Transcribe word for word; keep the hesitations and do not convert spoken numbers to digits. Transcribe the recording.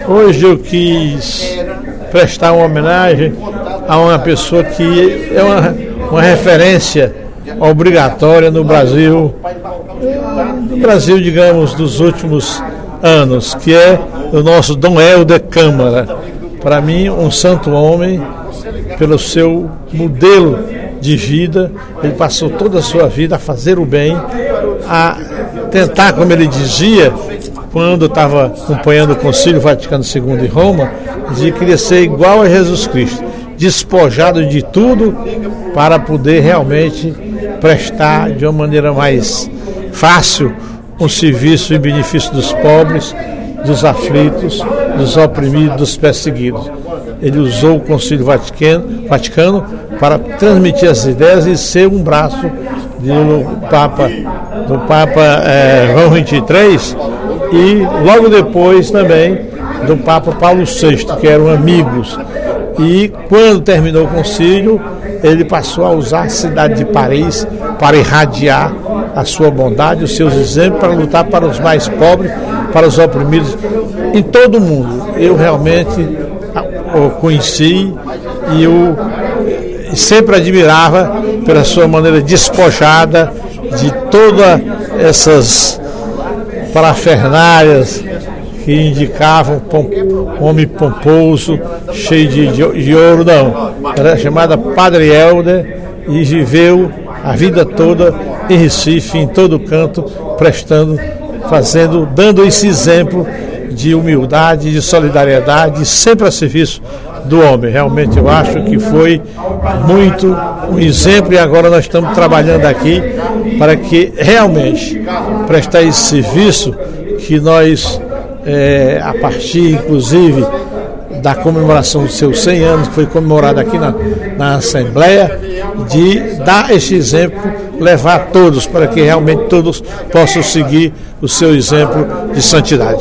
Hoje eu quis prestar uma homenagem a uma pessoa que é uma, uma referência obrigatória no Brasil, no Brasil, digamos, dos últimos anos, que é o nosso Dom Helder Câmara. Para mim, um santo homem, pelo seu modelo de vida. Ele passou toda a sua vida a fazer o bem, a tentar, como ele dizia, quando estava acompanhando o Concílio Vaticano segundo em Roma, dizia que queria ser igual a Jesus Cristo, despojado de tudo para poder realmente prestar de uma maneira mais fácil um serviço em benefício dos pobres, dos aflitos, dos oprimidos, dos perseguidos. Ele usou o Concílio Vaticano, Vaticano para transmitir as ideias e ser um braço do Papa, do Papa é, João vinte e três, e logo depois também do Papa Paulo sexto, que eram amigos. E quando terminou o concílio, ele passou a usar a cidade de Paris para irradiar a sua bondade, os seus exemplos, para lutar para os mais pobres, para os oprimidos em todo o mundo. Eu realmente o conheci e eu sempre admirava pela sua maneira despojada de todas essas parafernálias que indicavam um homem pomposo, cheio de, de, de ouro. Não, era chamada Padre Helder e viveu a vida toda em Recife, em todo canto, prestando, fazendo, dando esse exemplo de humildade, de solidariedade, sempre a serviço do homem. Realmente eu acho que foi muito um exemplo, e agora nós estamos trabalhando aqui para que realmente prestar esse serviço que nós, é, a partir inclusive da comemoração dos seus cem anos, que foi comemorado aqui na, na Assembleia, de dar esse exemplo, levar todos, para que realmente todos possam seguir o seu exemplo de santidade.